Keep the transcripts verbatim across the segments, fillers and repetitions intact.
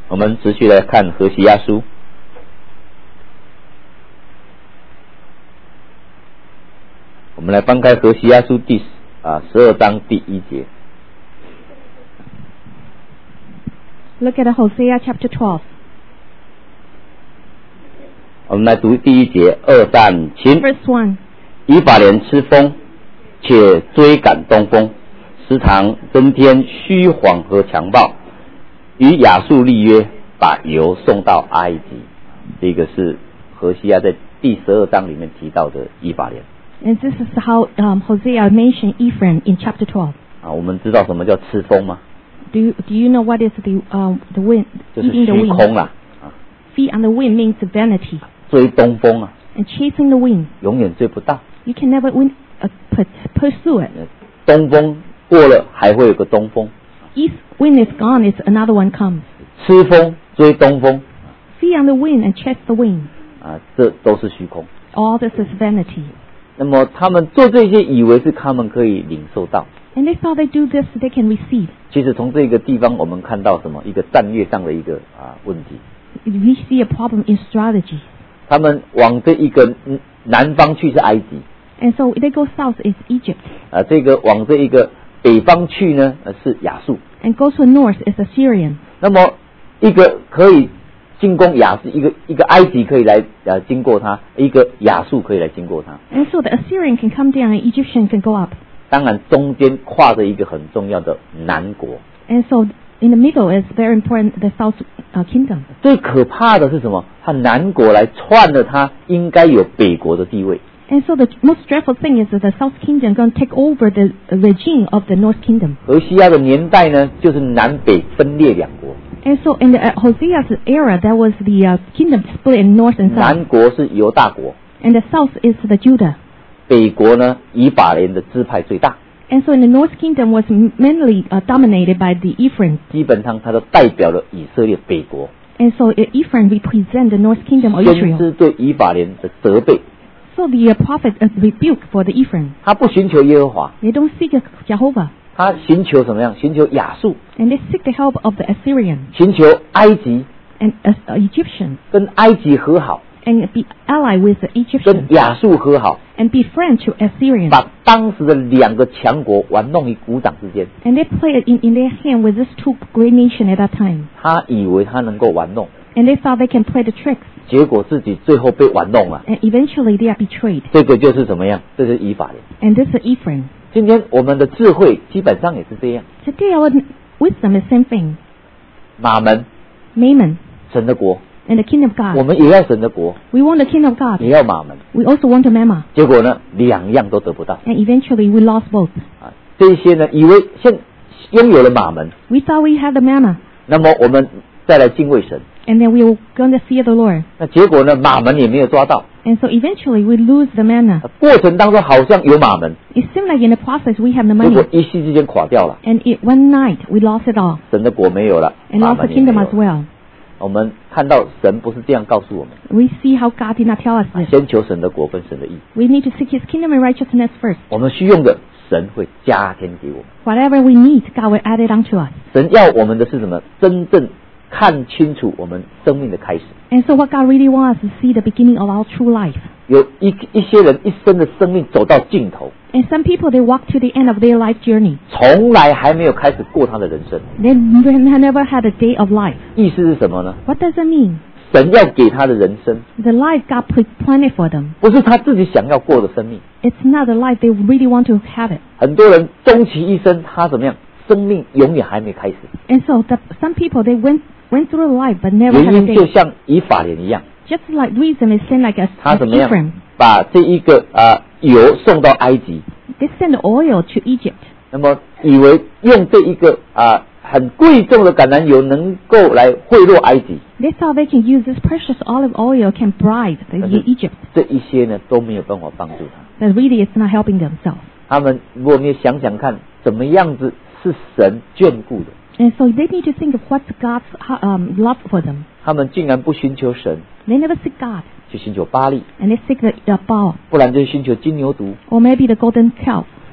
我们持续来看何西阿书。我们来翻开何西阿书第啊十二章第一节。 Look at Hosea chapter twelve. 我们来读第一节，二战秦。 Verse one. 以法莲吃风，且追赶东风，时常增添虚谎和强暴，与亚述立约，把油送到埃及。这个是何西阿在第十二章里面提到的以法莲。 And this is how um, Hosea mentioned Ephraim in chapter twelve. 啊，我们知道什么叫吃风吗？ Do you, do you know what is the um, the wind? 就是 Eating the 虚 wind. 空啦，啊， Feed on the wind means vanity. 追东风啊， And chasing the wind, 永远追不到。 you can never win, uh, pursue it. 东风过了，还会有个东风。 East wind is gone, is another one comes. 吃风追东风 Feed on the wind and chase the wind. 啊，这都是虚空。 All this is vanity. 那么他们做这些，以为是他们可以领受到。 And they thought they do this, they can receive. 其实从这个地方，我们看到什么？一个战略上的一个啊问题。 We see a problem in strategy. 他们往这一个南方去是埃及， And so they go south is Egypt. 啊，这个往这一个北方去呢呃是亚述。 And go to the north is Assyrian. 那么一个可以进攻亚述，一个一个埃及可以来呃经过它，一个亚述可以来经过它。 And so the Assyrian can come down and Egyptian can go up. 当然中间跨着一个很重要的南国。 And so in the middle is very important, the south uh, kingdom. 最可怕的是什么？他南国来篡了他应该有北国的地位。 And so the most dreadful thing is that the south kingdom going to take over the regime of the north kingdom. 何西阿的年代呢，就是南北分裂两国。 And so in the uh, Hosea's era, there was the uh, kingdom split in north and south. 南国是犹大国， And the south is the Judah. 北国呢以法莲的支派最大， And so in the north kingdom was mainly uh, dominated by the Ephraim. 基本上它都代表了以色列北国。 And so uh, Ephraim represent the north kingdom of 先 Israel. 知对以法莲的责备， So the uh, prophet uh, rebuke for the Ephraim. 他不寻求耶和华， They don't seek Jehovah. 他寻求什么样？寻求亚述， And they seek the help of the Assyrian 寻求埃及， and uh, uh, Egyptian. 跟埃及和好， And be allied with the 跟 Egyptian. 亚述和好， And be friend to Assyrian. 把当时的两个强国玩弄于股掌之间。 And they play it in, in their hand with these two great nations at that time. 他以为他能够玩弄， And they thought they can play the tricks. 结果自己最后被玩弄了。 And eventually they are betrayed. 这个就是怎么样？这是以法莲。 And this is Ephraim. 今天我们的智慧基本上也是这样。 Today our wisdom is same thing. 马门， Mammon 神的国， and the kingdom of 我 God. 们也要神的国， We want the kingdom of God. 也要马门。 We also want the Mammon. 结果呢，两样都得不到 And eventually we lost both. 啊。这些呢，以为现拥有了马门， We thought we had the Mammon. 那么我们再来敬畏神。 And then we were going to fear the Lord. 那结果呢，马门也没有抓到。 And so eventually we lose the manna. 过程当中好像有马门， It seemed like in the process we have the 结果 money. 一夕之间垮掉了， And it, one night we lost it all. 神的国没有了， And 马 lost the 门也没 kingdom 有 as 了。 well. 我们看到神不是这样告诉我们， We see how God did not tell us this. 先求神的国跟神的义， We need to seek His kingdom and righteousness first. 我们需用的神会加添给我们。 Whatever we need, God will add it onto us. 神要我们的是什么？真正看清楚我们生命的开始。 And so what God really wants us to see the beginning of our true life. 有一一些人一生的生命走到尽头， And some people, they walk to the end of their life journey. 从来还没有开始过他的人生。 They never had a day of life. 意思是什么呢？ What does that mean? 神要给他的人生， The life God planned for them. 不是他自己想要过的生命。 It's not the life they really want to have it. 很多人终其一生，他怎么样？生命永远还没开始。 And so the, some people, they went went through life but never 原 had a 因就 day. 像以法莲一样， Just like reason is sent like a, 他 as 怎么样 Ephraim. 把这一个啊、呃、油送到埃及， They send oil to Egypt. 那么以为用这一个啊、呃、很贵重的橄榄油能够来贿赂埃及， They thought they can use this precious olive oil can bribe the 但是 Egypt. 这一些呢都没有办法帮助他。 But really it's not helping themselves. 他们如果你想想看，怎么样子是神眷顾的？ And so they need to think of what's God's um, love for them. 他们竟然不寻求神， They never seek God. 去寻求巴力， And they seek the uh, Baal. 不然就寻求金牛犊， Or maybe the golden calf.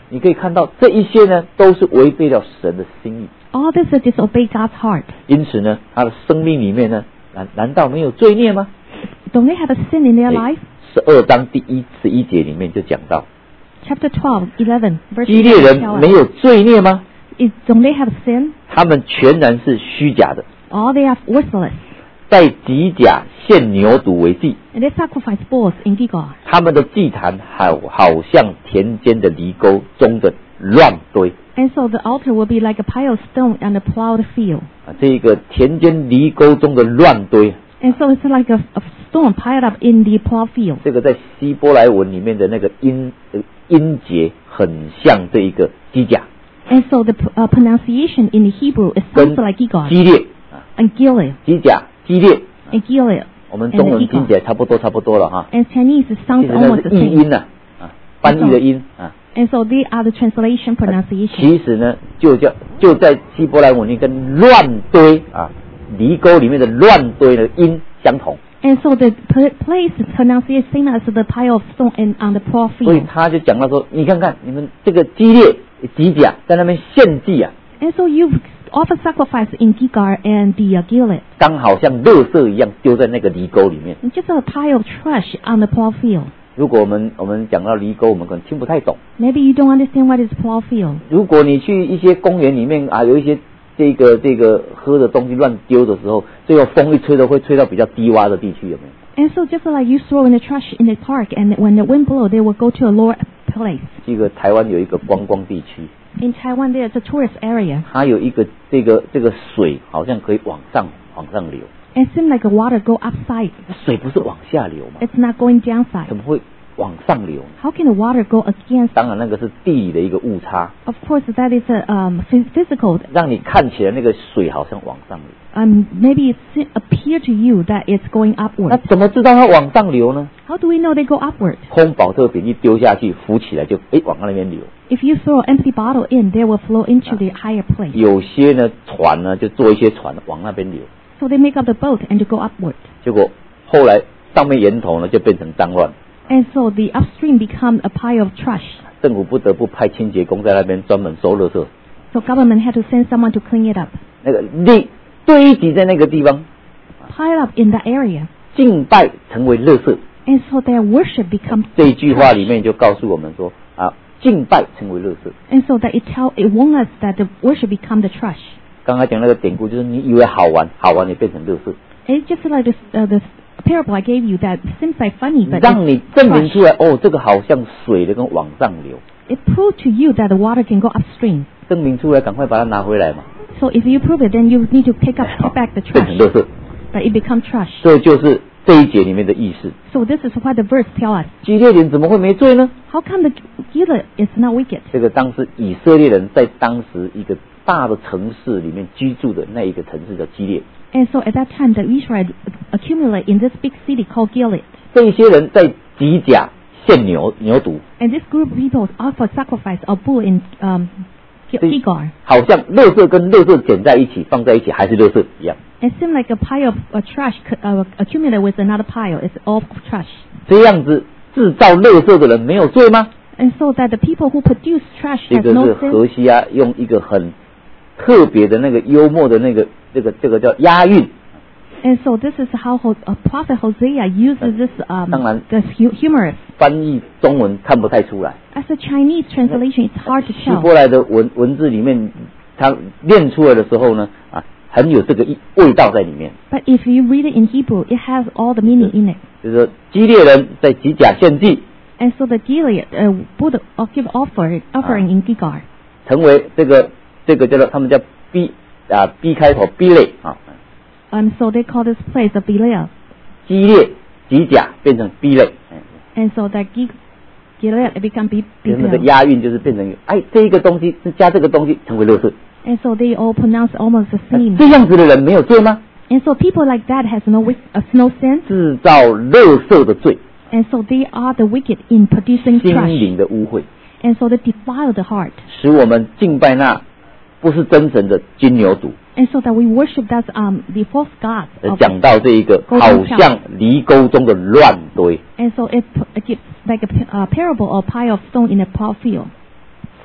你可以看到这一些呢，都是违背了神的心意。 All this is disobey God's heart. 因此呢，他的生命里面呢，难难道没有罪孽吗？ Don't they have a sin in their life? 十二章第一十一节里面就讲到， Chapter twelve, eleven, verse 基列人 tell us, 没有罪孽吗？ is, don't they have sin? 他们全然是虚假的， All they are worthless. 在吉甲献牛犊为祭， And they sacrifice bulls in Gilgal. 他们的祭坛好好像田间的犁沟中的乱堆。 And so the altar will be like a pile of stone on a plowed field. 啊，这个田间犁沟中的乱堆， And so it's like a, a stone piled up in the plow field. 这个在希伯来文里面的那个音呃音节很像这一个基甲， And so the uh, pronunciation in the Hebrew is 跟 sounds like Gilgal 基列啊， and Gilead 基甲基列， and Gilead. 我们中文听起来差不多差不多了哈。 And Chinese it 其 sounds 实那 almost 是 the 译 same. 音呐，啊，翻译的音啊。 And so they are the translation pronunciation. 其实呢，就叫就在希伯来文里跟乱堆啊，犁沟里面的乱堆的音相同， And so the pl- place is pronounced same as the pile of stone in, on the plow 所以 field. 他就讲到说，你看看你们这个基列基甲在那边献祭啊， And so you offer sacrifice in Gilgal and the uh, Gilead. 刚好像垃圾一样丢在那个犁沟里面。 Just a pile of trash on the plow field. 如果我们我们讲到犁沟，我们可能听不太懂。 Maybe you don't understand what is plow field. 如果你去一些公园里面啊，有一些这个这个喝的东西乱丢的时候，最后风一吹的会吹到比较低洼的地区，有没有？ And so just like you throw in the trash in the park, and when the wind blows, they will go to a lower place. 这个台湾有一个观光地区， In Taiwan, there's a tourist area. 它有一个这个这个水好像可以往上往上流， It seems like the water go upside. 水不是往下流吗？ It's not going downside. 怎么会往上流呢？ How can the water go against? 当然那个是地理的一个误差， Of course, that is a um, phys- physical. 让你看起来那个水好像往上流。 Um, maybe it se- appear to you that it's going 那 upward. 怎么知道它往上流呢？ How do we know they go upward? 空保特瓶一丢下去，浮起来就诶往那边流。 If you throw an empty bottle in, they will flow into the higher place. 有些呢船呢就做一些船往那边流， So they make up the boat and to go upward. 结果后来上面源头呢就变成脏乱， And so the upstream become a pile of trash. 政府不得不派清洁工在那边专门收垃圾， So government had to send someone to clean it up. 那个累堆积在那个地方， Pile up in that area. 敬拜成为垃圾。 And so their worship becomes 这一句话里 trash. 面就告诉我们说啊，敬拜成为垃圾。 And so that it tell it warns us that the worship become the trash. 刚才讲那个典故，就是你以为好玩，好玩也变成垃圾， It's just like this, uh, this parable I gave you that seems like funny, but 让你 it's 证明 trash. 出来哦，这个好像水的跟往上流， It proved to you that the water can go upstream. 证明出来赶快把它拿回来嘛， So if you prove it, then you need to take up, take back the 变成 trash. 垃圾。 But it becomes trash. 这就是这一节里面的意思。 So this is what the verse tell us. 基列人怎么会没罪呢？ How come the Gilead is not wicked? 这个当时以色列人在当时一个大的城市里面居住的那一个城市叫基列， And so at that time, the Israel accumulate in this big city called Gilead. 这一些人在吉甲献牛牛犊， And this group of people offer sacrifice of bull in um, Gi- 所以 Gilgal. 好像垃圾跟垃圾捡在一起放在一起还是垃圾一样。 It seemed like a pile of uh, trash c- uh, accumulated with another pile. It's all trash. 这样子制造垃圾的人没有罪吗？ And so that the people who produce trash 这 has 个 no 是 sin. 荷西亚用一个很特别的那个幽默的那个这个这个叫押韵， And so this is how Ho- uh, Prophet Hosea uses this um, 当然。 this hu- humorous. 翻译中文看不太出来。 As a Chinese translation, it's hard to 希 tell. 伯来的文文字里面，它念出来的时候呢，啊，很有这个意味道在里面。 But if you read it in Hebrew, it has all the meaning in it. 就是说，基列人在吉甲献祭， And so the Gilead uh, would uh, give offer, offering in Gilgal. 成为这个这个叫做他们叫 B 啊 B 开头 B 类啊， Um, so they call this place a Belial. 基列吉甲变成 B 类， And so that Gil- Gilead it become B- 就是那个 Belial. 押韵就是变成哎这一个东西是加这个东西成为垃圾， And so they all pronounce almost the 那 same. 这样子的人没有罪吗？ And so people like that has no wick- uh, no sin. 制造垃圾的罪， And so they are the wicked in producing 心 trash. 灵的污秽， And so they defile the heart. 使我们敬拜那不是真神的金牛犊。 And so that we worship that um the false god. 呃 Of, 讲到这一个 Golden 好 cow 像犁沟中的乱堆， and so it, p- it gives like a p- uh, parable or pile of stone in a plow field.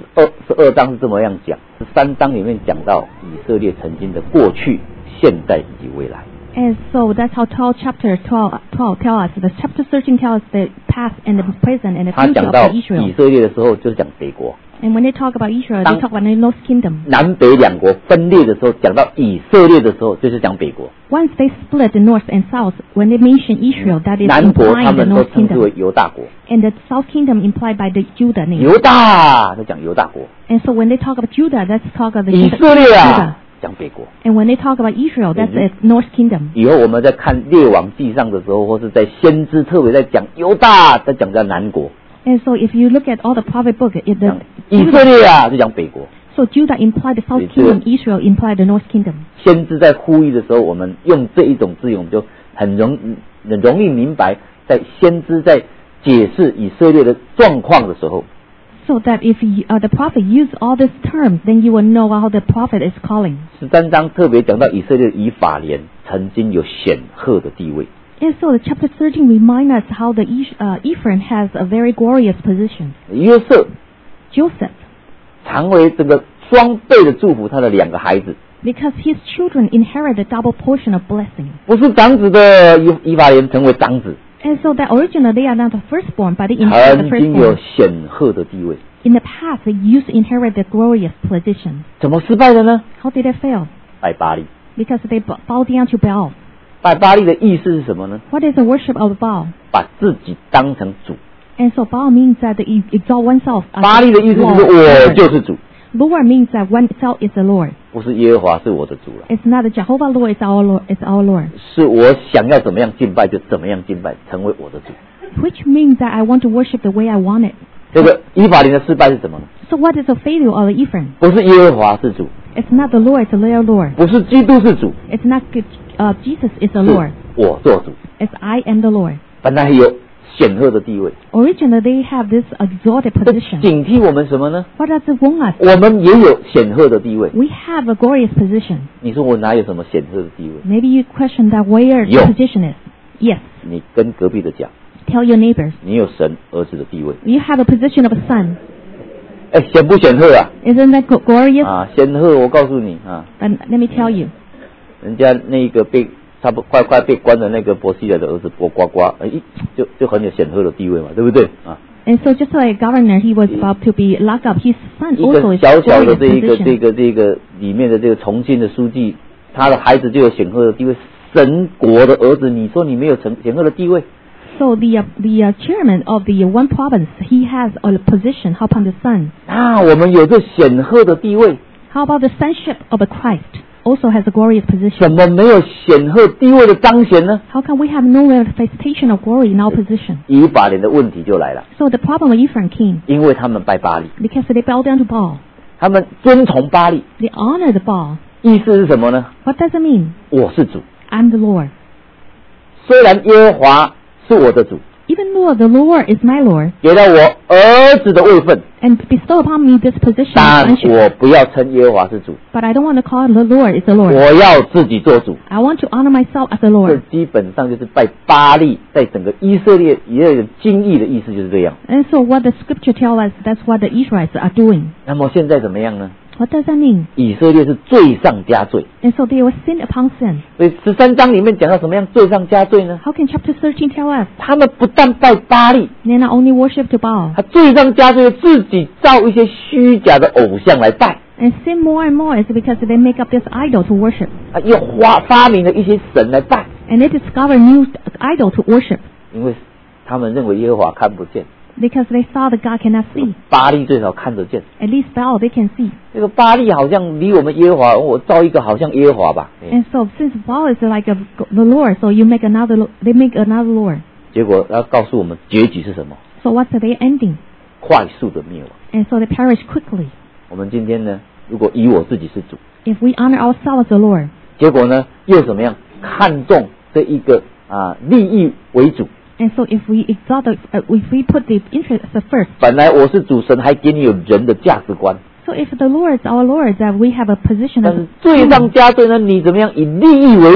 二十二章是这么样讲，十三章里面讲到以色列曾经的过去、现在以及未来。 And so that's how twelve chapter twelve, twelve tell us. The chapter thirteen tells us the past and the present and the 他 future 讲 of 到 the Israel. 以色列的时候，就是讲北国。 And when they talk about Israel, 当- they talk about the North Kingdom. 南北两国分裂的时候，讲到以色列的时候，就是讲北国。 Once they split the North and South, when they mention Israel, that is 南国他 implying the 们都 North 称之为 Kingdom. 犹大国， And the South Kingdom implied by the Judah name. 犹大在讲犹大国， And so when they talk about Judah, that's talk of the 以 Judah. 色列 Judah. 啊讲北国。 And when they talk about Israel, that's Mhm. the North Kingdom. 以后我们在看列王记上的时候，或是在先知特别在讲犹大，在讲在南国， And so if you look at all the prophet book, it, 讲 the 以色列啊就讲北国。 so Judah implied the South 对，这个- Kingdom, Israel implied the North Kingdom. 先知在呼吁的时候，我们用这一种字眼，我们就很容很容易明白，在先知在解释以色列的状况的时候， So that if you, uh, the prophet use all these terms, then you will know how the prophet is calling. 十三章特别讲到以色列以法莲曾经有显赫的地位。 And so the chapter thirteen reminds us how the Esh- uh, Ephraim has a very glorious position. 约瑟 Joseph, 常为这个双倍的祝福他的两个孩子， because his children inherit a double portion of blessing. 不是长子的以以法莲成为长子， And so that originally they are not the firstborn, but they inherit the 曾经有 firstborn. 显赫的地位。 In the past, they used to inherit the glorious position. 怎么失败的呢？ How did they fail? 拜巴利。 Because they b- bow down to Baal. 拜巴利的意思是什么呢？ What is the worship of Baal? 把自己当成主。 And so Baal means that they exalt oneself as 巴利的意思就是 Lord. 我就是主， Lord means that oneself is the Lord. 不是耶和华是我的主了， It's not the Jehovah Lord, it's our Lord, it's our Lord. 是我想要怎么样敬拜就怎么样敬拜，成为我的主。 Which means that I want to worship the way I want it. 这个以法莲的失败是什么呢？ So what is the failure of Ephraim? 不是耶和华是主， It's not the Lord, it's their Lord. 不是基督是主， It's not uh, Jesus is the 是 Lord. 我做主。 It's I am the Lord. 本来有显赫的地位， Originally, they have this exalted 这 position. 警惕我们什么呢？ What does it warn us? 我们也有显赫的地位。 We have a glorious position. 你说我哪有什么显赫的地位？ Maybe you question that where Yo. the position is. Yes. 你跟隔壁的讲， Tell your neighbors. 你有神儿子的地位。 You have a position of a son. 哎，显不显赫啊？ Isn't that gl- glorious? 啊，显赫！我告诉你啊， But let me tell you. 人家那个被差不快快被关的那个伯西来的儿子伯呱呱，哎，就就很有显赫的地位嘛，对不对啊？ And so just like a governor, he was about to be locked up. His son 一 also 个 is 小小 glorious 的这一个 position. 这个这个里面的这个重庆的书记，他的孩子就有显赫的地位。神国的儿子，你说你没有显显赫的地位？ So the uh, the uh, chairman of the one province, he has a position. How about the son? 啊，我们有这显赫的地位， How about the sonship of a Christ? Also has a glorious 怎 position. 么没有显赫地位的彰显呢？ How come we have no manifestation of glory in our position? 以法莲的问题就来了， So the problem of Ephraim came 因为他们拜巴利， because they bow down to Baal. 他们遵从巴利， They honor the Baal. 意思是什么呢？ What does it mean? 我是主， I'm the Lord. 虽然耶和华是我的主， Even though the Lord is my Lord 给了我儿子的位分， and bestow upon me this position of 但 sonship, 我不要称耶和华是主， but I don't want to call the Lord is the Lord. 我要自己做主。 I want to honor myself as the 这 Lord. 基本上就是拜巴利，在整个以色列也有经义的意思就是这样。 And so what the scripture tells us, that's what the Israelites are doing. 那么现在怎么样呢？ What does that mean? 以色列是罪上加罪， And so they were sin upon sin. 所以十三章里面讲到什么样罪上加罪呢？ How can chapter thirteen tell us? 他们不但拜巴利， They not only worship to Baal 他罪上加罪，自己造一些虚假的偶像来拜， and sin more and more is because they make up this idol to worship. 啊，又发发明了一些神来拜， And they discover new idol to worship 因为他们认为耶和华看不见， because they saw that God cannot see. 巴利最少看得见。 At least Baal they can see. 这个巴利好像离我们耶和华，我造一个好像耶和华吧。哎 And so since Baal is like a, the Lord, so you make another, lo- they make another Lord. 结果要告诉我们结局是什么？ So what's their ending? 快速的灭亡。 And so they perish quickly. 我们今天呢，如果以我自己是主， If we honor ourselves as the Lord, 结果呢又怎么样？看重这一个啊利益为主。 and so if we exalt, the, uh, if we put the interest first, 本来我是主，神还给你有人的价值观， so if the Lord is our Lord, that we have a position 但 of 是罪上加罪呢，你怎么样以利益为主？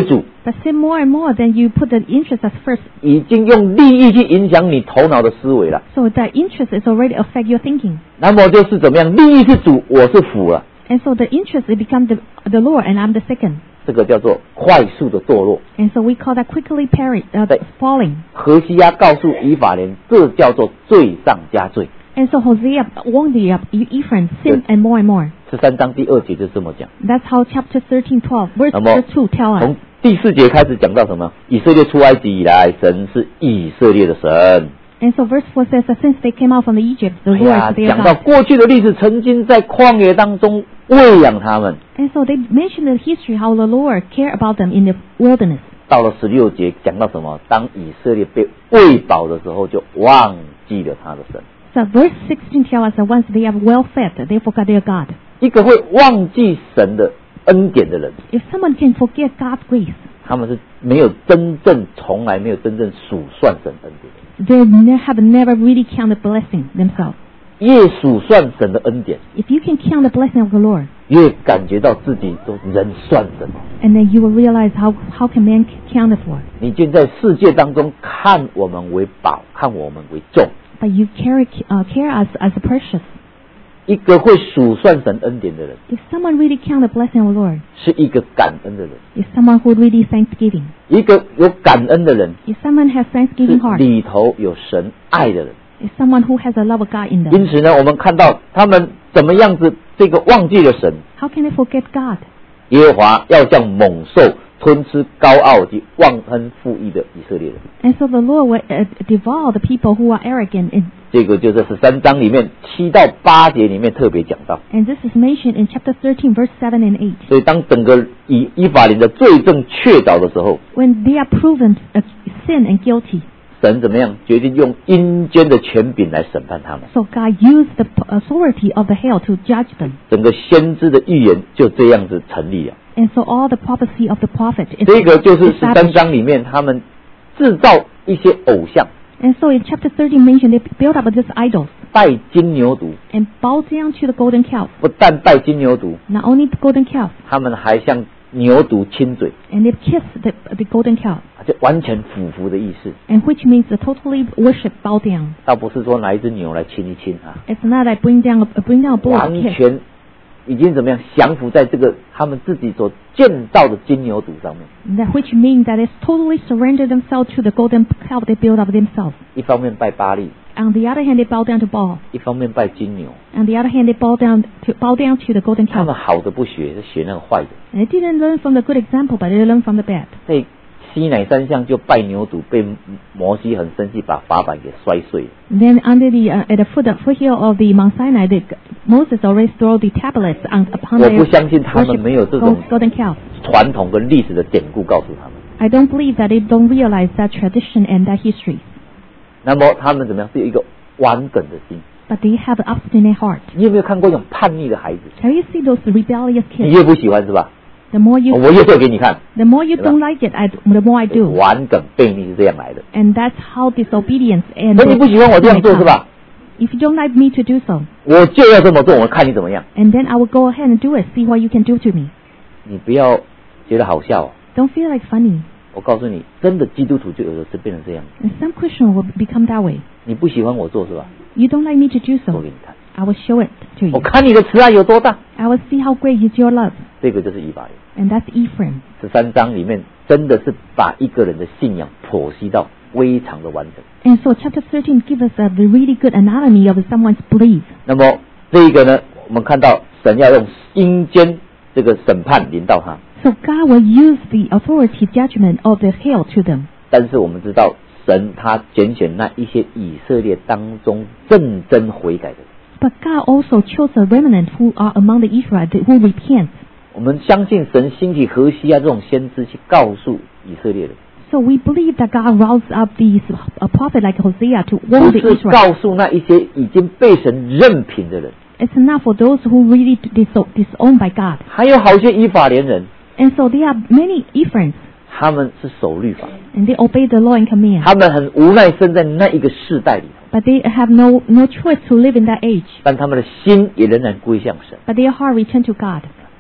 But sin more and more, then you put the interest as first. 已经用利益去影响你头脑的思维了。 So the interest is already affect your thinking. 那么就是怎么样？利益是主，我是辅了。 And so the interest it become the the Lord, and I'm the second. 这个叫做快速的堕落。 And so we call that quickly peri- uh, 对 falling. 何西阿告诉以法莲，这叫做罪上加罪。 And so Hosea warned the uh, Ephraim sin and more and more. 十三章第二节就这么讲。 That's how chapter thirteen, twelve, verse 那么 two tell us. 从第四节开始讲到什么？以色列出埃及以来，神是以色列的神。 And so verse four says that since they came out from the Egypt, the 哎 Lord 呀， is their 讲到 God. 过去的历史，曾经在旷野当中喂养他们。 And so they mentioned the history how the Lord cared about them in the wilderness. 到了十六节讲到什么？当以色列被喂饱的时候，就忘记了他的神。 So verse sixteen tells us that once they are well fed, they forgot their God. 一个会忘记神的恩典的人， If someone can forget God's grace, 他们是没有真正、从来没有真正数算神恩典的。 they ne- have never really counted blessing themselves. 越数算神的恩典， If you can count the blessing of the Lord, 越感觉到自己都人算什么。 and then you will realize how, how can man count it for. 你竟在世界当中看我们为宝，看我们为重。 But you carry, uh, care us as a precious. 一个会数算神恩典的人， If someone really count the blessing of the Lord, 是一个感恩的人。 if someone who really thanksgiving, 一个有感恩的人， if someone has 是 thanksgiving heart, 里头有神爱的人。 if someone who has a love of God in them, 因此呢，我们看到他们怎么样子，这个忘记了神。 how can they forget God? 耶和华要像猛兽吞吃高傲及忘恩负义的以色列人。 And so the Lord will uh, devour the people who are arrogant. And, 这个就在十三章里面七到八节里面特别讲到。 and this is mentioned in chapter thirteen, verse seven and eight. 所以当整个以以法莲的罪证确凿的时候， When they are proven uh, sin and guilty, 神怎么样决定用阴间的权柄来审判他们？ so God used the p- authority of the hell to judge them. 整个先知的预言就这样子成立了。 And so all the prophecy of the prophet is 这个就是十三 established. 章里面他们制造一些偶像， And so in chapter thirteen mentioned they built up these idols 拜金牛犊， and bowed down to the golden calf. 不但拜金牛犊， Not only the golden calf, 他们还向牛犊亲嘴， and they kissed the, the golden calf, 就完全俯伏的意思。 and which means the totally worship bow down. 倒不是说拿一只牛来亲一亲啊， It's not like bring down a, bring down a bull 完 kiss. 全已经怎么样降服在这个他们自己所建造的金牛犊上面。 That which means that it's totally surrendered themselves to the golden calf they built up themselves. 一方面拜巴力， On the other hand, they bow down to Baal. 一方面拜金牛。 On the other hand, they bow down to bow down to the golden 他们 calf. 好的不学，是学那个坏的。 And they didn't learn from the good example, but they learned from the bad. 在西乃山上就拜牛犊，被摩西很生气，把法版给摔碎了。 Then under the uh, at the foot foothill of the Mount Sinai, the, Moses already threw the tablets on, upon 我 their 不相信他们没有这 worship 种 golden calf. 传统跟历史的典故告诉他们。 I don't believe that they don't realize that tradition and that history. 那么他们怎么样？是有一个顽梗的心。 But they have an obstinate heart. 你有没有看过那种叛逆的孩子？ Can you see those rebellious 你 kids? 越不喜欢是吧？ The more you 我越做给你看。 the more you 对吧？ don't like it, I, the more I do. 顽梗悖逆是这样来的。 And that's how disobedience and 那你不喜欢我这样做是吧？ If you don't like me to do so, 我就要这么做，我看你怎么样。 and then I will go ahead and do it, see what you can do to me. 你不要觉得好笑哦。 Don't feel like funny. 我告诉你，真的基督徒就有的是变成这样。 And some Christian will become that way. 你不喜欢我做是吧？ You don't like me to do 做 so, 给你看， I will show it to 我 you. 看你的慈爱有多大。 I will see how great is your love. 这个就是以法莲。 And that's Ephraim. 十三章里面真的是把一个人的信仰剖析到非常的完整。 And so chapter thirteen gives us a really good anatomy of someone's belief. 那么这个呢，我们看到神要用阴间这个审判临到他， So God will use the authority judgment of the hell to them. 但是我们知道神他拣选那一些以色列当中认真悔改的人。 But God also chose a remnant who are among the Israelites who repent. 我们相信神兴起何西阿这种先知去告诉以色列人， So we believe that God roused up these a prophet like Hosea to 不 warn the 是 Israelites. 告诉那一些已经被神任凭的人。 It's not for those who really dis- disowned by God. 还有好些以法莲人， And so there are many Ephraim, 他们是守律法， and they obey the law and command. 他们很无奈生在那一个世代里头， But they have no, no choice to live in that age. 但他们的心也仍然归向神。 But their heart returned to God.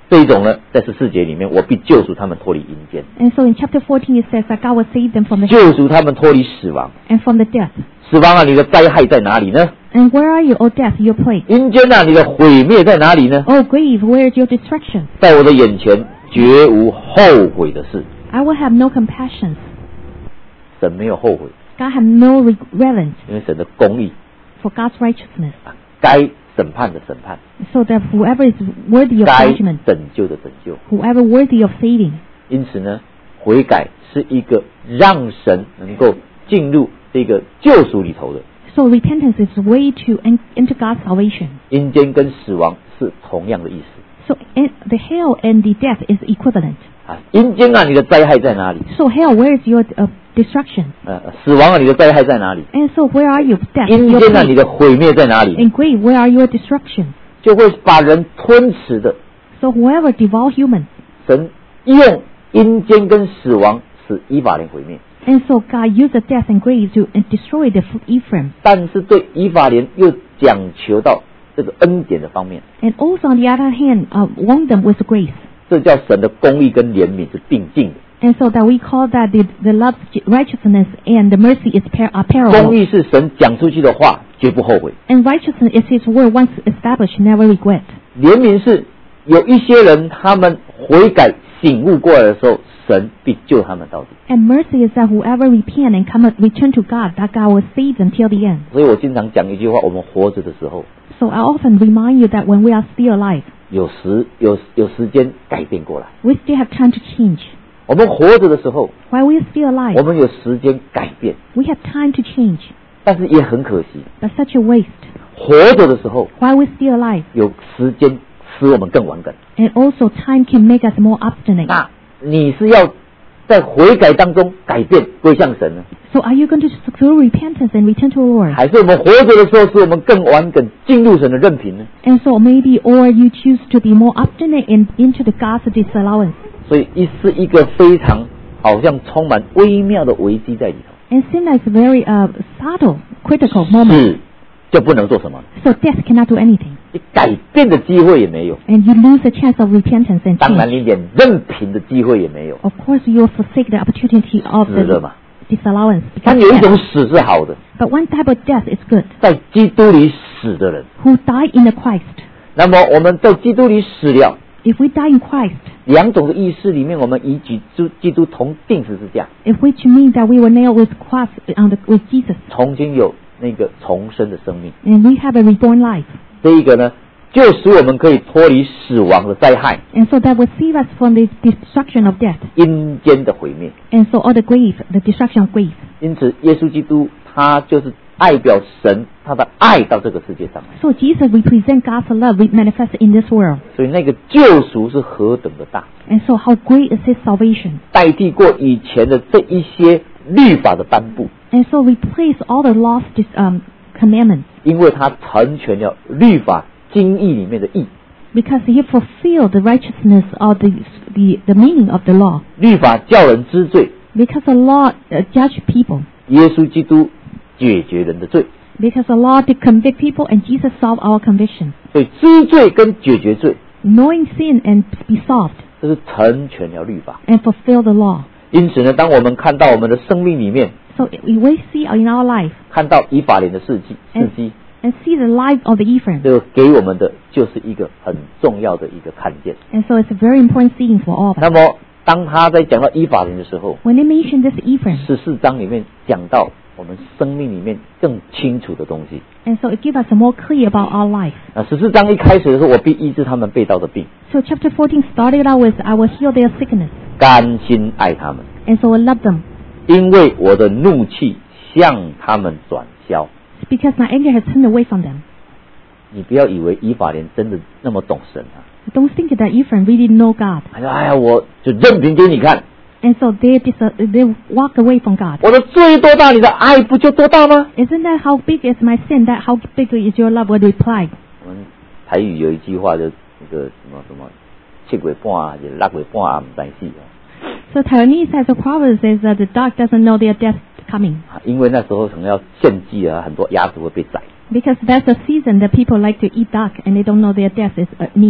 这一种呢，在十四节里面，我必救赎他们脱离阴间， And so in chapter fourteen it says that God will save them from the 救赎他们脱离死亡。 and from the death. 死亡啊，你的灾害在哪里呢？ And where are you, O death, your plague? 阴间啊，你的毁灭在哪里呢？ O grave, where is your destruction? 在我的眼前绝无后悔的事。 I will have no compassion. 神没有后悔， God have no regret 因为神的公义， for God's righteousness. 该审判的审判， So that whoever is worthy of 该 judgment, 拯救的拯救。 whoever worthy of saving. 因此呢，悔改是一个让神能够进入这个救赎里头的。 So repentance is a way to en- enter God's salvation. 阴间跟死亡是同样的意思 So in, the hell and the death is equivalent. 啊。阴间啊，你的灾害在哪里？ So hell, where is your uh, destruction? 呃，死亡啊，你的灾害在哪里？ And so where are you, death? 阴 Your 间啊， plague? 你的毁灭在哪里？ And grave, where are your destruction? 就会把人吞噬的。 So whoever devour humans. 神用阴间跟死亡使以法莲毁灭， And so God used the death and grave to uh, destroy the Ephraim. 但是对以法莲又讲求到这个恩典的方面， And also on the other hand, uh, warn them with grace. 这叫神的公义跟怜悯是并进的。 And so that we call that the, the love, righteousness, and the mercy is par- are 公 parallel. 义是神讲出去的话绝不后悔， And righteousness is His word once established, never regret. 怜悯是有一些人他们悔改醒悟过来的时候，神必救他们到底。 And mercy is that whoever repent and come return to God, that God will save them till the end. 所以我经常讲一句话：我们活着的时候， So I often remind you that when we are still alive, 有时有有时间改变过来； we still have time to change. 我们活着的时候， While we are still 我 alive, 们有时间改变， we have time to change. 但是也很可惜， But such a waste. 活着的时候 While we're still alive, 有时间使我们更顽梗。 and also time can make us more obstinate. 那你是要在悔改当中改变归向神呢， So are you going to through repentance and return to the Lord? 还是我们活着的时候使我们更顽梗，进入神的任凭呢？ And so maybe, or you choose to be more obstinate and into the God's disallowance. 所以一是一个非常好像充满微妙的危机在里头。 And sin is a very uh, subtle, critical moment. 是就不能做什么， So death cannot do anything. 你改变的机会也没有， And you lose a chance of repentance and 当然 change. 你连任凭的机会也没有。 Of course, you will forsake the opportunity of 死了嘛， the disallowance. 但 Because 有一 death. 种死是好的， But one type of death is good. 在基督里死的人。 Who die in the Christ. 那么我们在基督里死了， If we die in Christ, 两种的意思里面，我们与基督基督同定十字架， if which means that we were nailed with cross on the, with Jesus, 重新有那个重生的生命。 and we have a reborn life. 这一个呢，就使我们可以脱离死亡的灾害、 And so that will save us from the destruction of death. 阴间的毁灭。 And so all the grave, the destruction of grave. 因此，耶稣基督他就是代表神他的爱到这个世界上来， So Jesus represents God's love manifested in this world. 所以那个救赎是何等的大， And so how great is His salvation. 代替过以前的这一些律法的颁布， And so replace all the lost um, commandments. 因为他成全了律法经义里面的义。 Because He fulfilled the righteousness of the, the, the meaning of the law. 律法叫人知罪， Because the law uh, judge people. 耶稣基督解决人的罪， Because the law did convict people and Jesus solved our conviction. 所以知罪跟解决罪， Knowing sin and be solved 这是成全了律法。 and fulfill the law. 因此呢，当我们看到我们的生命里面， So we see in our life 看到以法莲的事迹事迹， and see the life of the Ephraim. 这个给我们的就是一个很重要的一个看见。 And so it's a very important seeing for all of us. 那么，当他在讲到以法莲的时候， When they mention this Ephraim, 十四章里面讲到我们生命里面更清楚的东西。 and so it gives us more clear about our life. 那十四章一开始的时候，我必医治他们被盗的病， So chapter fourteen started out with, I will heal their sickness. 甘心爱他们， And so I love them. 因为我的怒气向他们转消。 It's because my anger has turned away from them. 你不要以为以法莲真的那么懂神啊！ Don't think that Ephraim really know God. 他说：“哎呀，我就任凭给你看， And so they, dis- they walk away from God. 我的罪多大，你的爱不就多大吗 Isn't that how big is my sin? That how big is your love? Would reply.？” 我们台语有一句话，就那个什么什么七月半啊，就六月半啊，唔知死啊。 So Taiwanese has a proverb says that the dog doesn't know their death coming. 因为那时候可能要献祭啊，很多鸭子会被宰， Because that's the season that people like to eat duck and they don't know their death is uh, near.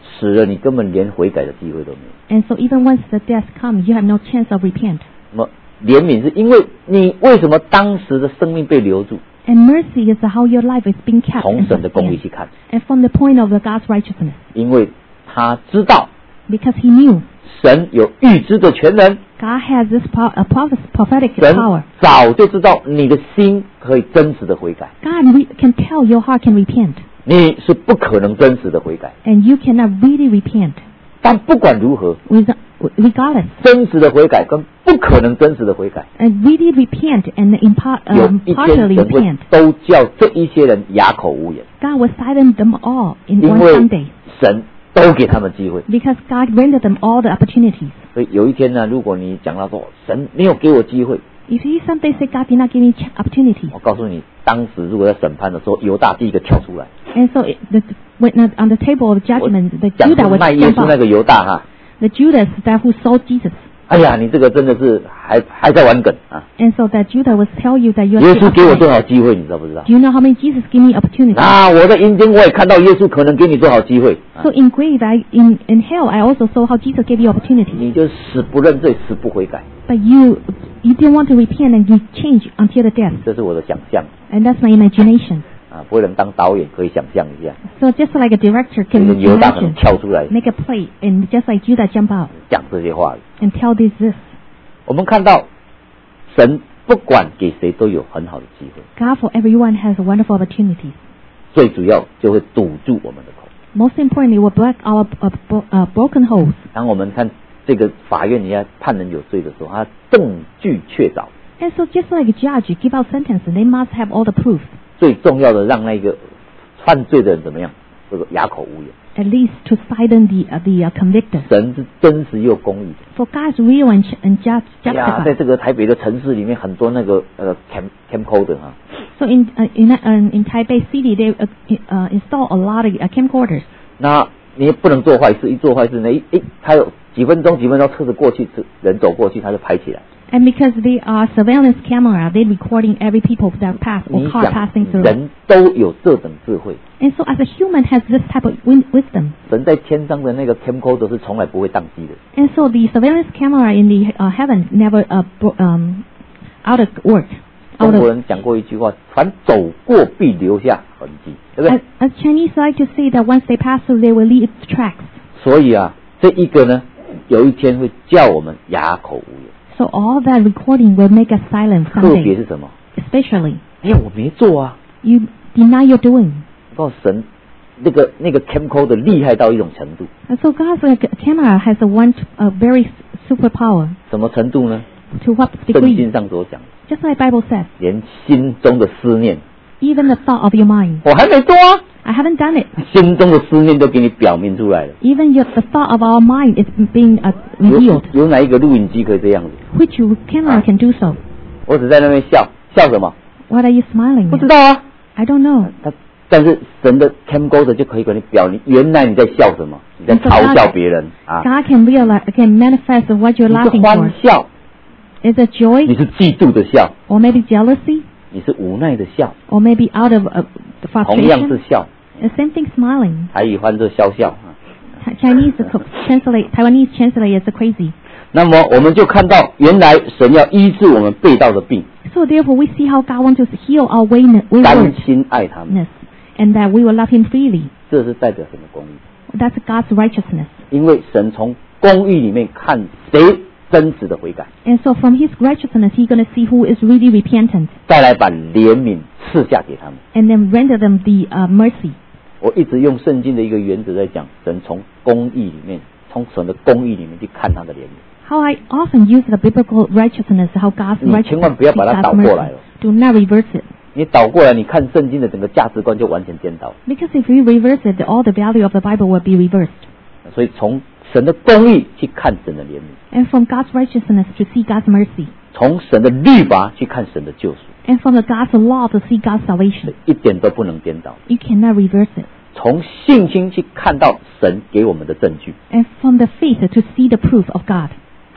死了，你根本连悔改的机会都没有。 And so even once the death comes, you have no chance of repent. 那么怜悯是因为你为什么当时的生命被留住？ And mercy is how your life is being kept 从 and 神的公义 sustained. 去看， And from the point of the God's righteousness, 因为他知道 because He knew 神有预知的全能， God has this po- a prophet- prophetic 神 power. 早就知道你的心可以真实的悔改， God re- can tell your heart can repent, 你是不可能真实的悔改。 and you cannot really repent. 但不管如何， With- Regardless, 真实的悔改跟不可能真实的悔改， and really repent and impar- 有 um, 一天 partially 神会 repent, 都叫这一些人哑口无言， God will silence them all in 因 one 为 Sunday, 神都给他们机会。 because God rendered them all the opportunities. 所以有一天呢，如果你讲到说神没有给我机会， If He someday say God did not give me ch- opportunities, 我告诉你，当时如果在审判的时候，犹大第一个跳出来， and so it, the, when uh, on the table of 我 judgment, the 讲 Judah 是 was 卖耶 jump 稣那 out. 个犹大哈， The Judas that who sold Jesus, 哎呀，你这个真的是还还在玩梗啊！ and so that Judah will tell you that you are 耶 still 稣给我 upright. 多少机会，你知道不知道？ Do you know how many Jesus gave me opportunities? 啊，我在阴间我也看到耶稣可能给你多少机会，啊 So in grave, I, in, in hell, I also saw how Jesus gave you opportunities. 你就死不认罪，死不悔改， But you, you didn't want to repent and you changed until the death. 这是我的想象 And that's my imagination. 啊！不能当导演可以想象一下， So just like a director 这 can 个犹大可能 imagine, 跳出来 make a play, and just like Judah jump out 讲这些话语。 and tell this this. 我们看到神不管给谁都有很好的机会， God for everyone has wonderful opportunities. 最主要就会堵住我们的口。 Most importantly, will block our uh, bro- uh, broken holes. 当我们看这个法院人家判人有罪的时候，他证据确凿， And so just like a judge give out sentence, they must have all the proof. 最重要的让那个犯罪的人怎么样？这个哑口无言。 At least to silence the uh, the uh, convictor. 神是真实又公义的。 For God's real and, and just 哎呀，在 justified. 这个台北的城市里面，很多那个呃 cam camcorder 哈， So in uh, in uh, in Taipei City, they uh, uh, install a lot of uh, camcorders. 那你也不能做坏事，一做坏事呢，一一他有几分钟几分钟车子过去，人走过去，他就拍起来。 And because they are surveillance camera, they're recording every people that pass 你 or car 想 passing，through. 人都有这种智慧， And so as a human has this type of win- wisdom. 神在天上的那个 camcorder 是从来不会宕机的。 And so the surveillance camera in the uh, heaven never uh, bro- um, out of work. 中 Out 国 of, 人讲过一句话：凡走过必留下痕迹，对不对 as,？as Chinese like to say that once they pass through, they will leave tracks. 所以啊，这一个呢，有一天会叫我们哑口无言。 So all that recording will make us silent 特别 someday. 是什么？ Especially, 哎呀，我没做啊！ you deny your doing. 我告诉神，那个那个 camcorder 厉害到一种程度， And so God's like, camera has a one a very superpower. 什么程度呢？ To what 圣 degree? 经上所讲， Just like Bible says, 连心中的思念， even the thought of your mind. 我还没做啊， I haven't done it. 心中的思念都给你表明出来了。 Even your, the thought of our mind is being uh, 有 revealed. 有哪一个录影机可以这样子？ Which you- camera can do so? 我只在那边笑，笑什么？ What are you smiling 不知 at? 道啊。 I don't know. 他但是神的 camcorder 就可以给你表明，原来你在笑什么？你在嘲笑别人啊？ God can realize, can manifest what you're 你是 laughing 欢 for. 笑， Is it 你 joy 是嫉妒的笑， or maybe jealousy 你是无奈的笑， or maybe out of uh, 同样是 frustration? 笑。 The same thing smiling. 台语翻作笑笑啊。 Ch- Chinese translate, Taiwanese translate as crazy. 那么我们就看到，原来神要医治我们背道的病， So therefore we see how God wants to heal our wayward- 甘 waywardness 心爱他们， and that we will love Him freely. 这是代表神的公义。 That's God's righteousness. 因为神从公义里面看谁真实的悔改， And so from His righteousness, He's going to see who is really repentant 再来把怜悯赐下给他们。 and then render them the uh, mercy. 我一直用圣经的一个原则在讲，神从公义里面，从神的公义里面去看他的怜悯。 How I often use the biblical righteousness, how God's 你千万 righteousness 不要 is 把它 God's 倒过来 mercy. 了。 Do not reverse it. 你倒过来，你看圣经的整个价值观就完全颠倒。 Because if you reverse it, all the value of the Bible will be reversed. 所以从神的公义去看神的怜悯， And from God's righteousness to see God's mercy. 从神的律法去看神的救赎， And from the God's law to see God's salvation. 一点都不能颠倒。 You cannot reverse it. 从信心去看到神给我们的证据， And from the faith to see the proof of God.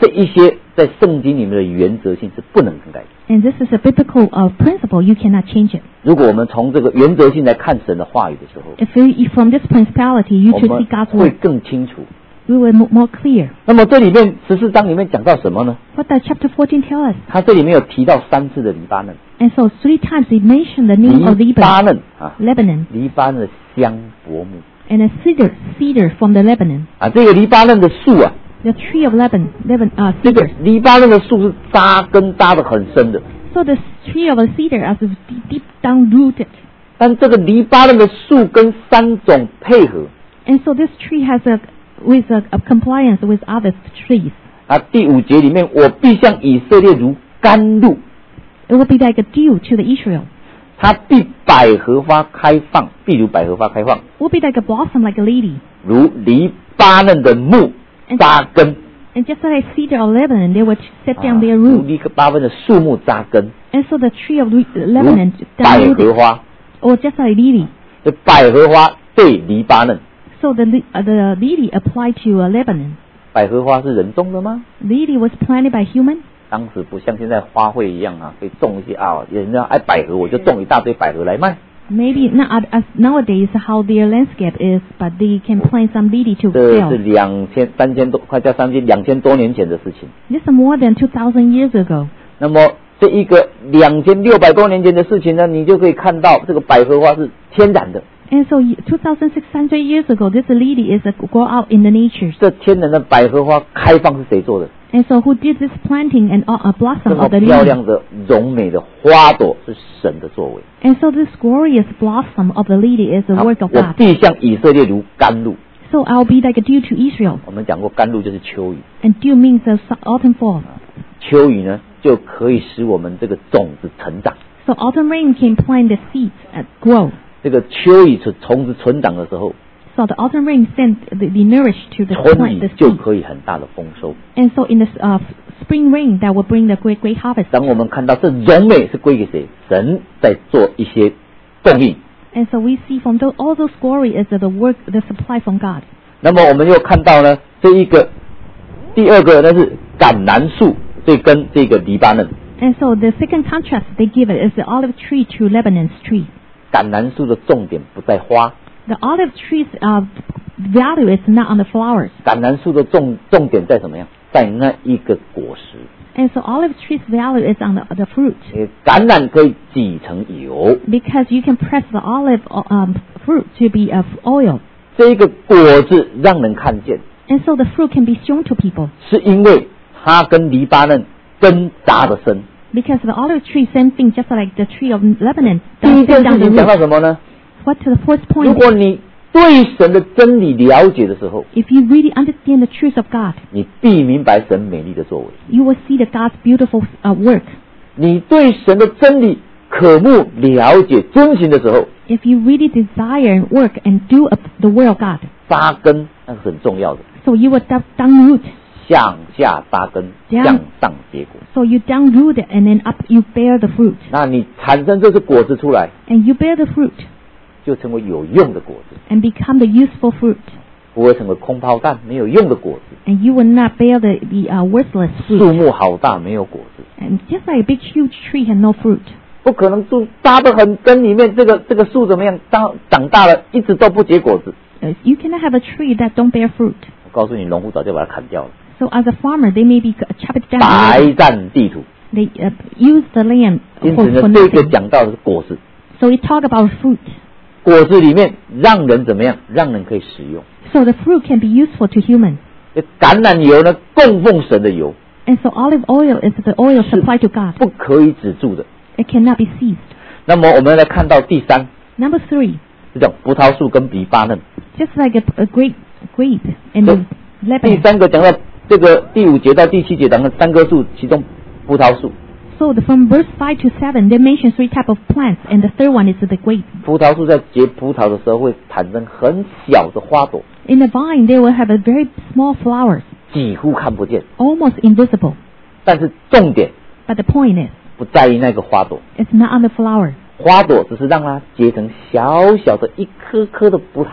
这一些在圣经里面的原则性是不能更改的。 And this is a biblical uh, principle. You cannot change it. 如果我们从这个原则性来看神的话语的时候， If, you, if from this principality you 我 should 们 see God's 会 word, 更清楚。 we will more, more clear. 那么这里面十四章里面讲到什么呢？ What does chapter fourteen tell us? 他这里面有提到三次的黎巴嫩， And so three times he mentioned the name of 黎巴 Lebanon, 嫩啊， Lebanon, 黎巴嫩的香柏木 and a cedar, cedar from the Lebanon. 啊，这个黎巴嫩的树啊， The tree of Lebanon, Lebanon uh, 这个 cedars. 黎巴嫩的树是扎根扎得很深的， So the tree of a cedar is deep, deep down rooted. 但这个黎巴嫩的树跟三种配合 And so this tree has a, with a, a compliance with other trees. 啊。第五节里面，我必向以色列如甘露， It will be like a dew to the Israel. 它必百合花开放，必如百合花开放， It will be like a blossom, like a lady. 如黎巴嫩的木扎根。 And just like cedar of Lebanon, they would set 啊 down their 如 roots. 黎巴嫩的树木扎根， And so the tree of Le- 如 Lebanon 百 down 合 rooted, 花。 or just like lily. 这百合花对黎巴嫩， So the li- uh, the lily applied to uh, Lebanon. 百合花是人种的吗？ Lily was planted by human. 当时不像现在花卉一样啊，可以种一些啊，人家爱百合，我就种一大堆百合来卖。 Maybe not as nowadays how their landscape is, but they can plant some lily to 这是 sell. 两千、三千多，快叫三千、两千多年前的事情。 This is more than two thousand years ago. 那么这一个两千六百多年前的事情呢，你就可以看到这个百合花是天然的。 And so two thousand six hundred years ago, this lily is a grow out in the nature. 这天然的百合花开放是谁做的？ And so who did this planting and uh, 这 blossom 么 of the 漂 lily? 亮的荣美的花朵是神的作为。 And so this glorious blossom of the lily is the 好 work of 我 God. 必向以色列如甘露。 So I'll be like a dew to Israel. 我们讲过，甘露就是秋雨。 And dew means the su- autumn fall. 秋雨呢，就可以使我们这个种子成长。 So autumn rain can plant the seeds and grow. 这个秋雨从种子成长的时候， So the autumn rain sent the, the nourish to the 春 plant, 雨 the 就 seed. 可以很大的丰收。 And so in the uh, spring rain, that will bring the great, great harvest. 当我们看到这荣美是归给谁？神在做一些供应。 And so we see from those, all those glory is the work, the supply from God. 那么我们又看到呢，这一个第二个呢是橄榄树，这跟这个黎巴嫩。 And so the second contrast they give it is the olive tree to Lebanon's tree. 橄榄树的重点不在花， The olive tree's uh, value is not on the flowers. 橄榄树的重重点在什么样？在那一个果实。 And so olive tree's value is on the, the fruit. 因为橄榄可以挤成油， Because you can press the olive um, fruit to be of oil. 这一个果子让人看见， And so the fruit can be shown to people. 是因为它跟黎巴嫩根扎得深。 Because the olive tree, same thing, just like the tree of Lebanon, 第一 down 件 down 事 the 情讲到 root. 什么呢？ What to the first 如 point 果 is, 你对神的真理了解的时候， if you really understand the truth of God, 你必明白神美丽的作为。 you will see the God's beautiful uh, work. 你对神的真理渴慕、了解、遵行的时候， If you really desire and work and do uh, the will of God, 扎根那是很重要的， so you will down down root. 向下扎根， 这样向上结果。 So you down root it and then up you bear the fruit. 那你产生这些果子出来， And you bear the fruit 就成为有用的果子， and become the useful fruit. 不会成为空泡蛋没有用的果子。 And you will not bear the, the uh, worthless 树 fruit. 木好大，没有果子， And just like a big huge tree has no fruit. 不可能树扎得很根里面，这个这个树怎么样？长长大了，一直都不结果子。 Uh, you cannot have a tree that don't bear fruit. 我告诉你，农夫早就把它砍掉了， So as a farmer, they maybe chop it down. 白占地土。 They uh, use the land 因 for, 此 for 呢，这个 nothing. 讲到的是果实， So we talk about fruit. 果子里面让人怎么样？让人可以食用。 So the fruit can be useful to humans. 这橄榄油呢，供奉神的油， And so olive oil is the oil supplied to God. 不可以止住的。 It cannot be seized. 那么我们来看到第三， Number three, 是讲葡萄树跟黎巴嫩。 just like a, a grape, grape in So, the 第 Lebanon. 三个讲到这个第五节到第七节讲到三棵树，其中葡萄树。 So the, from verse five to seven, they mention three type of plants, and the third one is the grape. 葡萄树在结葡萄的时候会产生很小的花朵， In the vine, they will have a very small flowers, 几乎看不见。 almost invisible. 但是重点 But the point is, 不在于那个花朵， it's not on the flower. 花朵只是让它结成小小的一颗颗的葡萄，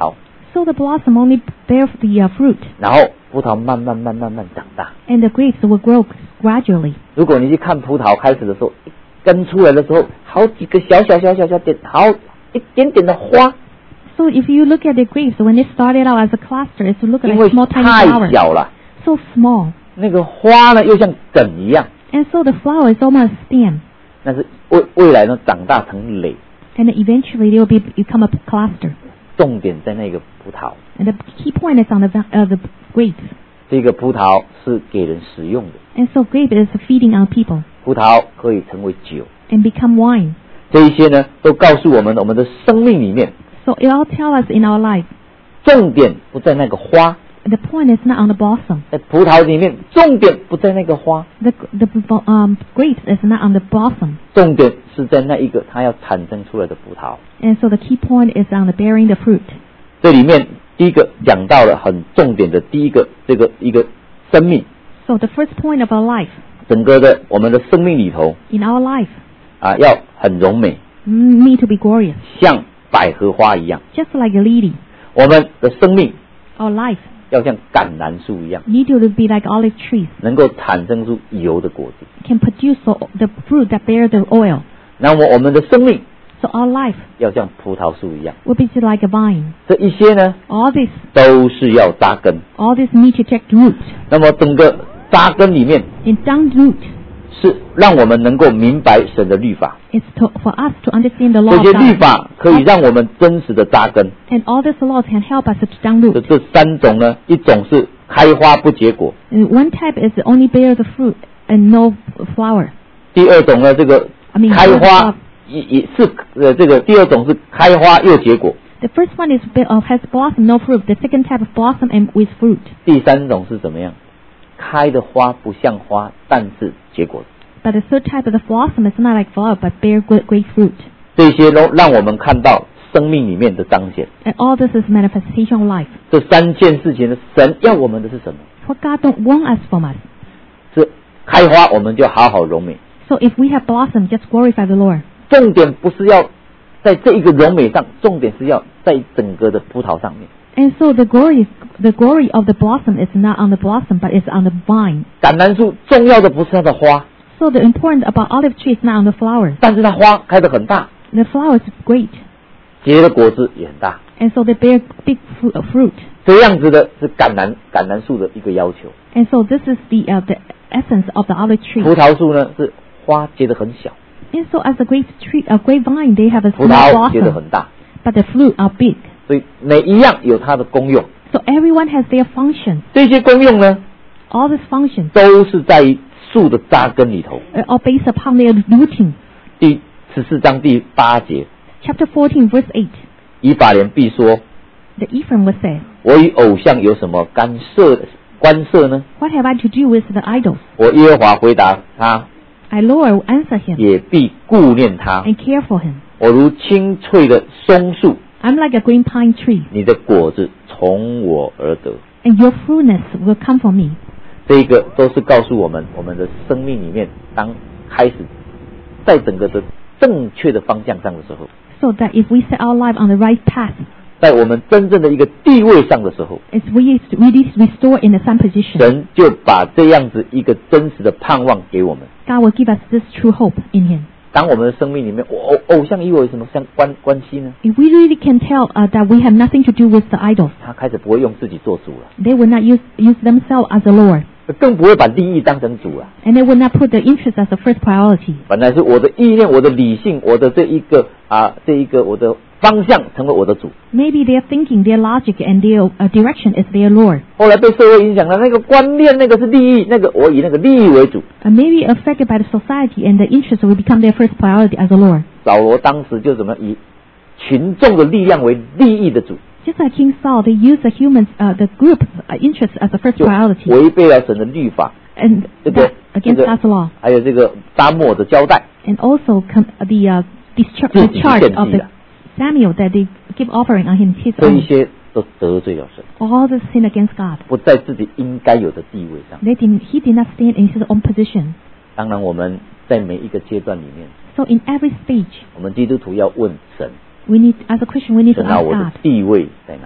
So the blossom only bear the uh, fruit, 然后葡萄慢慢慢慢慢长大。 and the grapes will grow gradually. 如果你去看葡萄开始的时候，一根出来的时候，好几个小小小小小点，好一点点的花， So if you look at the grapes, when they started out as a cluster, it looked 因 like 为 small tiny 太 flowers. 小了， So small. 那个花呢又像梗一样， And so the flower is almost a stem. 但是未未来呢长大成蕾， And eventually they will be, become a cluster. 重点在那个葡萄。 And the key point is on the, uh, the grapes. 这个葡萄是给人食用的， And so grape is feeding on people 葡萄可以成为酒， and become wine. 这一些呢都告诉我们，我们的生命里面， So it all tells us in our life, 重点不在那个花， the point is not on the blossom. 在葡萄里面，重点不在那个花， The, the um, grapes is not on the blossom. 重点是在那一个它要产生出来的葡萄。 And so the key point is on the bearing the fruit. 这里面第一个讲到了很重点的第一个这个一个生命， So the first point of our life, 整个的我们的生命里头 in our life, 啊，要很柔美， need to be glorious, 像百合花一样。 just like a lily. 我们的生命 Our life 要像橄榄树一样， need to be like olive trees, 能够产生出油的果子。 can produce the fruit that bear the oil. 那么我们的生命 So our life 要像葡萄树一样， will be like a vine. 这一些呢 All this, 都是要扎根。 all this need to take root. 那么整个扎根里面 And down root 是让我们能够明白神的律法， is to, for us to understand the law 这 of 些律 God. 法可以让我们真实的扎根。 And all these laws can help us to down 这 root. 这三种呢，一种是开花不结果， And one type is only bear the fruit and no flower. 第二种呢，这个 I mean, 开 bear the 花 flower. 也也是呃，这个第二种是开花又结果， The first one is be- uh, has blossom, no fruit. The second type of blossom and with fruit. 第三种是怎么样？开的花不像花，但是结果。 But the third type of the blossom is not like flower, but bear great, great fruit. 这些都让我们看到生命里面的彰显。 And all this is manifestation of life. 这三件事情呢，神要我们的是什么？ What God don't want us from us. 是开花，我们就好好柔美。 So if we have blossom, just glorify the Lord. 重点不是要在这一个柔美上，重点是要在整个的葡萄上面。 And so the glory, the glory of the blossom is not on the blossom, but it's on the vine. 橄榄树重要的不是它的花， So the important about olive tree is not on the flowers. 但是它花开得很大， The flowers is great, 结的果子也很大。 and so they bear big fru- uh, fruit. 这样子的是橄榄橄榄树的一个要求。 And so this is the uh, the essence of the olive tree. 葡萄树呢是花结得很小， And so as a grape tree, a grapevine, they have a 葡 small 萄结得 blossom, 很大， but the fruit are big. 所以每一样有它的功用。 So everyone has their function. 这些功用呢， All these functions 都是在于树的扎根里头。 are all based upon their rooting. 第十四章第八节， Chapter fourteen, verse eight. 以法莲必说 The Ephraim would say, 我与偶像有什么干涉关涉呢？ "What have I to do with the idols?" 我耶和华回答他， I, Lord, will answer him 也必顾念他。 and care for him. 我如青翠的松树， I'm like a green pine tree, 你的果子从我而得。 and your fruitness will come from me. 这个都是告诉我们，我们的生命里面，当开始在整个的正确的方向上的时候， So that if we set our life on the right path, 在我们真正的一个地位上的时候， as we really restore in the same position, 神就把这样子一个真实的盼望给我们。 God will give us this true hope in him. 当我们的生命里面，偶偶像与我有什么相关关系呢？ If we really can tell uh, that we have nothing to do with the idols, 他开始不会用自己做主了， they will not use, use themselves as a Lord, 更不会把利益当成主了。 and they will not put the interest as the first priority. 本来是我的意念、我的理性、我的这一个啊，这一个我的方向成为我的主。 Maybe their thinking, their logic, and their uh, direction is their Lord. 后来被社会影响了，那个观念，那个是利益，那个我以那个利益为主。 Uh, maybe affected by the society, and the interest will become their first priority as a Lord. 扫罗当时就怎么以群众的力量为利益的主， Just like King Saul, they used the humans, uh, the group uh, interest as the first 就 priority, 违背了神的律法， and 这个 that, against 这个 God's law, 还有这个沙漠的交代， and also com- uh, the uh, dischar- 自己 discharge 献 of 祭 the 的， Samuel that they give offering on him his 这一 own. 些都得罪了神， All the sin against God. 不在自己应该有的地位上。 They didn't, he did not stand in his own position. 当然，我们在每一个阶段里面， So in every stage, 我们基督徒要问神， we need, as a Christian, we need to 神啊， ask 我的 God, 地位在哪里？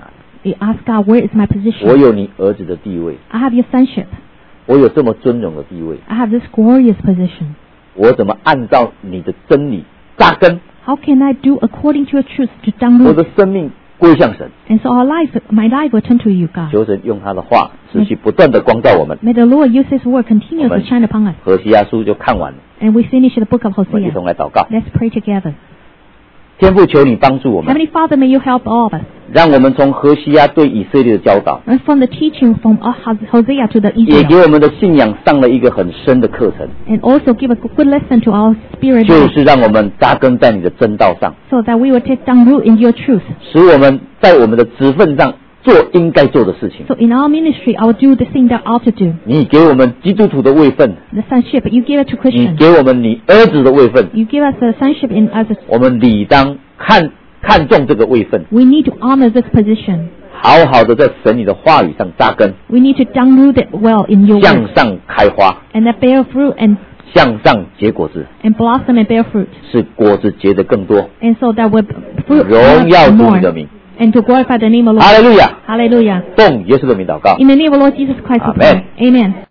You ask God, where is my 我 position? 有你儿子的地位， I have your sonship. 我有这么尊荣的地位， I have this glorious position. 我怎么按照你的真理扎根？ How can I do according to your truth to 我 download? 的生命归向神。 And so our life, my life will turn to you, God. 求神用他的话持续不断的光照我们。 May the Lord use His word 我 continuously 们 shine upon us. 何西阿书就看完了， And we finish the book of 我们一 Hosea. 同来祷告。 Let's pray together. 天父，求你帮助我们， Heavenly Father, may you help all of us. 让我们从何西阿对以色列的教导， And from the teaching from Hosea to the 也给 Israel. 我们的信仰上了一个很深的课程， And also give a good lesson to our spirit 就 life, 是让我们扎根在你的真道上， so that we will take down root in your truth. 使我们在我们的职分上做应该做的事情。 So in our ministry, I will do the thing that I ought to do. 你给我们基督徒的位分， The sonship, you give it to 你 Christians. 给我们你儿子的位分， You give us the sonship in as a, 我们理当看看重这个位分， we need to honor this position. 好好的在神你的话语上扎根， We need to downroot it well in your 向 word. 上开花， And that bear fruit and, 向上结果子， and blossom and bear fruit. 使果子结得更多。 And so that will fruit 荣耀主 more. 你的名， And to glorify the name of the 哈 Lord. 利路亚！ Hallelujah. 奉耶稣的名祷告。 In the name of Lord Jesus Christ we pray. Amen. Amen.